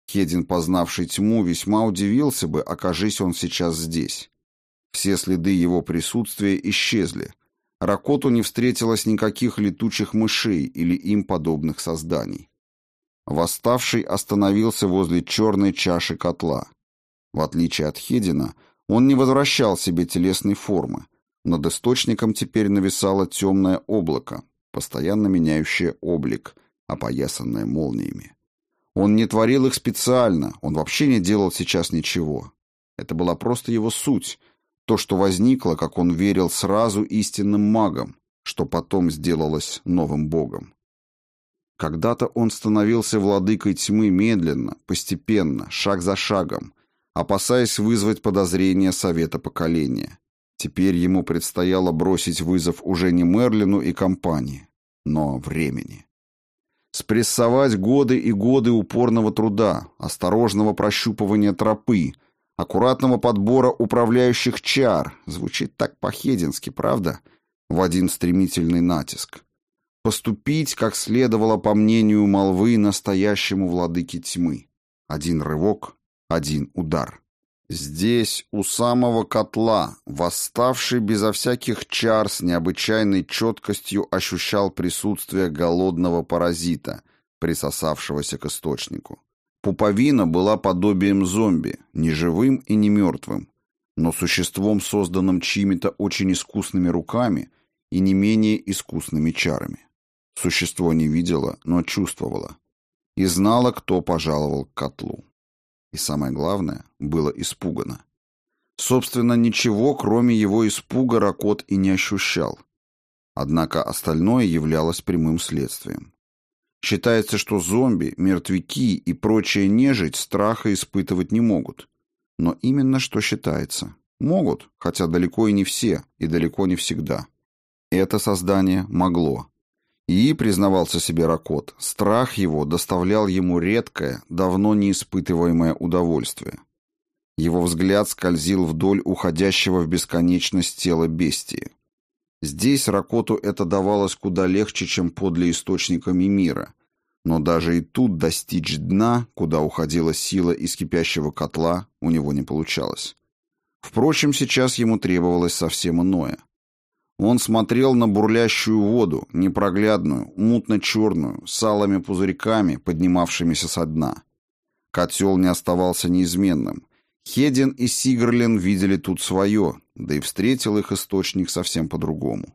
Хедин, познавший тьму, весьма удивился бы, окажись он сейчас здесь. Все следы его присутствия исчезли. Ракоту не встретилось никаких летучих мышей или им подобных созданий. Восставший остановился возле черной чаши котла. В отличие от Хедина, он не возвращал себе телесной формы. Над источником теперь нависало темное облако, постоянно меняющее облик, опоясанное молниями. Он не творил их специально, он вообще не делал сейчас ничего. Это была просто его суть, то, что возникло, как он верил, сразу истинным магом, что потом сделалось новым богом. Когда-то он становился владыкой тьмы медленно, постепенно, шаг за шагом, опасаясь вызвать подозрения Совета Поколения. Теперь ему предстояло бросить вызов уже не Мерлину и компании, но времени. Спрессовать годы и годы упорного труда, осторожного прощупывания тропы, аккуратного подбора управляющих чар, звучит так по-хедински, правда? В один стремительный натиск. Поступить, как следовало по мнению молвы, настоящему владыке тьмы. Один рывок, один удар. Здесь, у самого котла, восставший безо всяких чар с необычайной четкостью ощущал присутствие голодного паразита, присосавшегося к источнику. Пуповина была подобием зомби, не живым и не мертвым, но существом, созданным чьими-то очень искусными руками и не менее искусными чарами. Существо не видело, но чувствовало. И знало, кто пожаловал к котлу. И самое главное, было испугано. Собственно, ничего, кроме его испуга, Ракот и не ощущал. Однако остальное являлось прямым следствием. Считается, что зомби, мертвяки и прочая нежить страха испытывать не могут. Но именно что считается. Могут, хотя далеко и не все, и далеко не всегда. Это создание могло. И, признавался себе Ракот, страх его доставлял ему редкое, давно не испытываемое удовольствие. Его взгляд скользил вдоль уходящего в бесконечность тела бестии. Здесь Ракоту это давалось куда легче, чем подле источника Мимира, но даже и тут достичь дна, куда уходила сила из кипящего котла, у него не получалось. Впрочем, сейчас ему требовалось совсем иное. Он смотрел на бурлящую воду, непроглядную, мутно-черную, с алыми пузырьками, поднимавшимися со дна. Котел не оставался неизменным. Хедин и Сигрлин видели тут свое, да и встретил их источник совсем по-другому.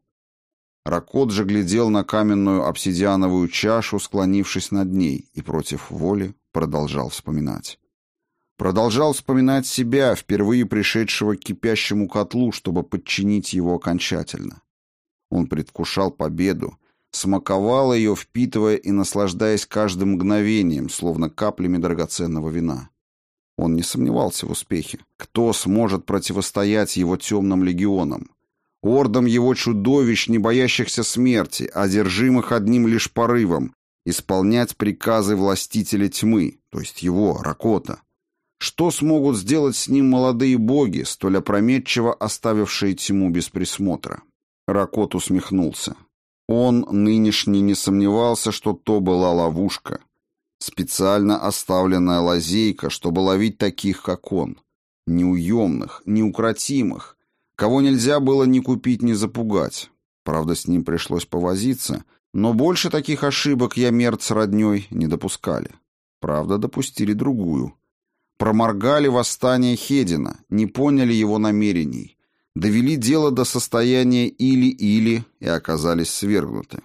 Ракот же глядел на каменную обсидиановую чашу, склонившись над ней, и против воли продолжал вспоминать. Продолжал вспоминать себя, впервые пришедшего к кипящему котлу, чтобы подчинить его окончательно. Он предвкушал победу, смаковал ее, впитывая и наслаждаясь каждым мгновением, словно каплями драгоценного вина. Он не сомневался в успехе. Кто сможет противостоять его темным легионам? Ордам его чудовищ, не боящихся смерти, одержимых одним лишь порывом — исполнять приказы властителя тьмы, то есть его, Ракота. Что смогут сделать с ним молодые боги, столь опрометчиво оставившие тьму без присмотра? Ракот усмехнулся. Он нынешний не сомневался, что то была ловушка. Специально оставленная лазейка, чтобы ловить таких, как он. Неуемных, неукротимых, кого нельзя было ни купить, ни запугать. Правда, с ним пришлось повозиться, но больше таких ошибок Ямерт с роднёй не допускали. Правда, допустили другую. Проморгали восстание Хедина, не поняли его намерений, довели дело до состояния или-или и оказались свергнуты.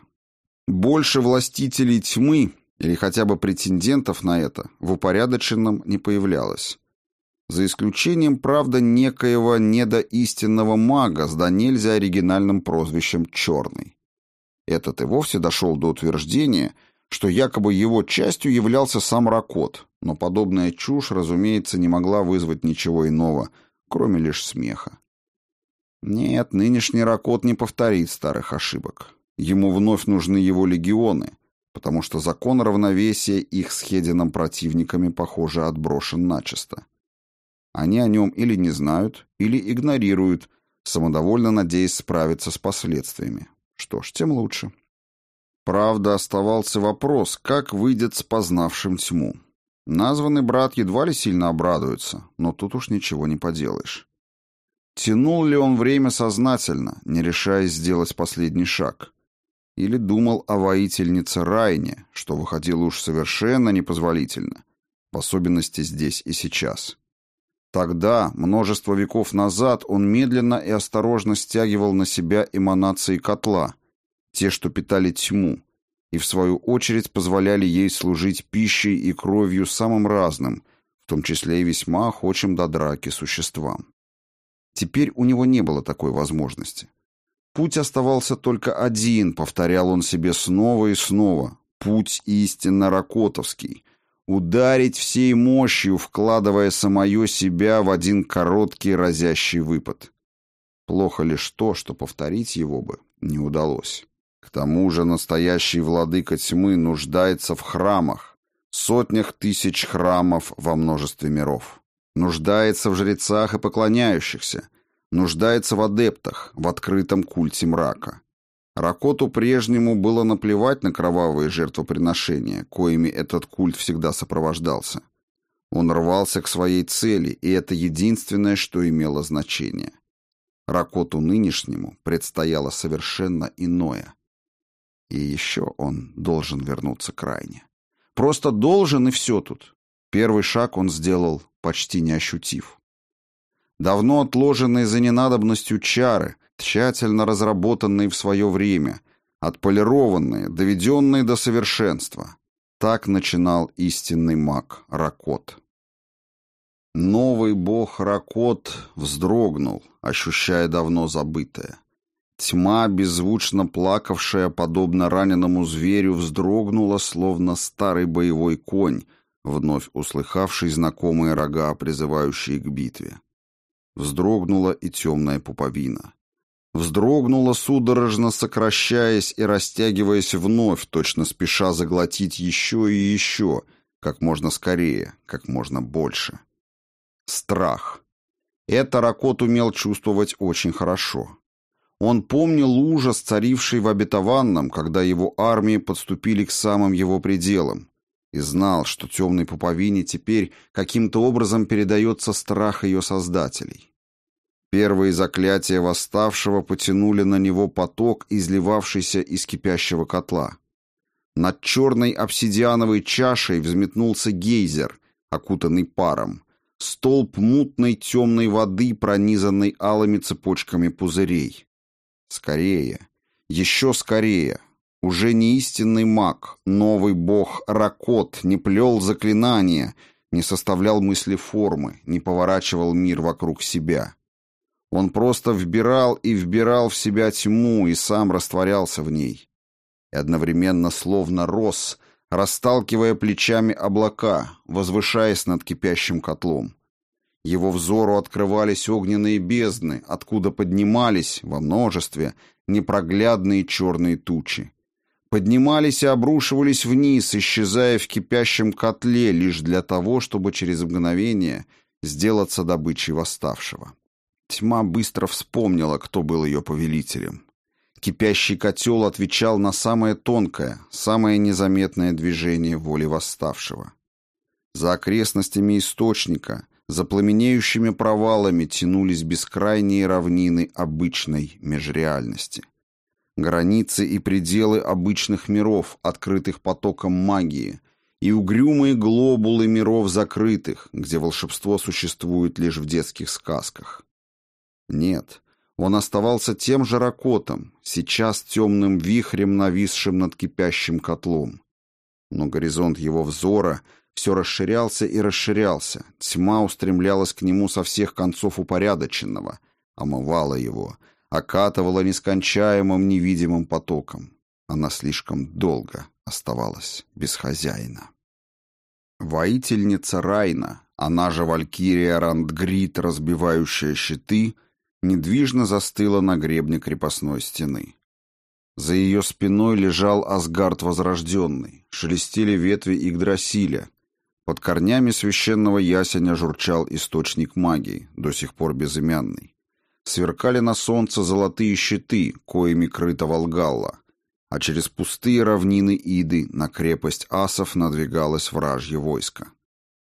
Больше властителей тьмы, или хотя бы претендентов на это, в упорядоченном не появлялось. За исключением, правда, некоего недоистинного мага с да нельзя оригинальным прозвищем «Черный». Этот и вовсе дошел до утверждения, что якобы его частью являлся сам Ракот, но подобная чушь, разумеется, не могла вызвать ничего иного, кроме лишь смеха. Нет, нынешний Ракот не повторит старых ошибок. Ему вновь нужны его легионы, потому что закон равновесия их с Хедином противниками, похоже, отброшен начисто. Они о нем или не знают, или игнорируют, самодовольно надеясь справиться с последствиями. Что ж, тем лучше. Правда, оставался вопрос, как выйдет с познавшим тьму. Названный брат едва ли сильно обрадуется, но тут уж ничего не поделаешь. Тянул ли он время сознательно, не решаясь сделать последний шаг? Или думал о воительнице Райне, что выходило уж совершенно непозволительно, в особенности здесь и сейчас? Тогда, множество веков назад, он медленно и осторожно стягивал на себя эманации котла, те, что питали тьму, и в свою очередь позволяли ей служить пищей и кровью самым разным, в том числе и весьма охочим до драки существам. Теперь у него не было такой возможности. Путь оставался только один, повторял он себе снова и снова. Путь истинно ракотовский. Ударить всей мощью, вкладывая самое себя в один короткий разящий выпад. Плохо лишь то, что повторить его бы не удалось. К тому же настоящий владыка тьмы нуждается в храмах, сотнях тысяч храмов во множестве миров. Нуждается в жрецах и поклоняющихся, нуждается в адептах, в открытом культе мрака. Ракоту прежнему было наплевать на кровавые жертвоприношения, коими этот культ всегда сопровождался. Он рвался к своей цели, и это единственное, что имело значение. Ракоту нынешнему предстояло совершенно иное. И еще он должен вернуться к Райне. Просто должен, и все тут. Первый шаг он сделал, почти не ощутив. Давно отложенные за ненадобностью чары, тщательно разработанные в свое время, отполированные, доведенные до совершенства. Так начинал истинный маг Ракот. Новый бог Ракот вздрогнул, ощущая давно забытое. Тьма, беззвучно плакавшая, подобно раненому зверю, вздрогнула, словно старый боевой конь, вновь услыхавший знакомые рога, призывающие к битве. Вздрогнула и темная пуповина. Вздрогнула, судорожно сокращаясь и растягиваясь вновь, точно спеша заглотить еще и еще, как можно скорее, как можно больше. Страх. Это Ракот умел чувствовать очень хорошо. Он помнил ужас, царивший в обетованном, когда его армии подступили к самым его пределам, и знал, что темной пуповине теперь каким-то образом передается страх ее создателей. Первые заклятия восставшего потянули на него поток, изливавшийся из кипящего котла. Над черной обсидиановой чашей взметнулся гейзер, окутанный паром, столб мутной темной воды, пронизанной алыми цепочками пузырей. Скорее, еще скорее. Уже не истинный маг, новый бог Ракот не плел заклинания, не составлял мысли формы, не поворачивал мир вокруг себя. Он просто вбирал и вбирал в себя тьму и сам растворялся в ней. И одновременно словно рос, расталкивая плечами облака, возвышаясь над кипящим котлом. Его взору открывались огненные бездны, откуда поднимались, во множестве, непроглядные черные тучи. Поднимались и обрушивались вниз, исчезая в кипящем котле лишь для того, чтобы через мгновение сделаться добычей восставшего. Тьма быстро вспомнила, кто был ее повелителем. Кипящий котел отвечал на самое тонкое, самое незаметное движение воли восставшего. За окрестностями источника, за пламенеющими провалами тянулись бескрайние равнины обычной межреальности. Границы и пределы обычных миров, открытых потоком магии, и угрюмые глобулы миров закрытых, где волшебство существует лишь в детских сказках. Нет, он оставался тем же Ракотом, сейчас темным вихрем, нависшим над кипящим котлом. Но горизонт его взора все расширялся и расширялся, тьма устремлялась к нему со всех концов упорядоченного, омывала его, окатывала нескончаемым невидимым потоком. Она слишком долго оставалась без хозяина. Воительница Райна, она же Валькирия Рандгрид, разбивающая щиты, недвижно застыла на гребне крепостной стены. За ее спиной лежал Асгард Возрожденный, шелестели ветви Игдрасиля. Под корнями священного ясеня журчал источник магии, до сих пор безымянный. Сверкали на солнце золотые щиты, коими крыта Волгалла, а через пустые равнины Иды на крепость асов надвигалось вражье войско.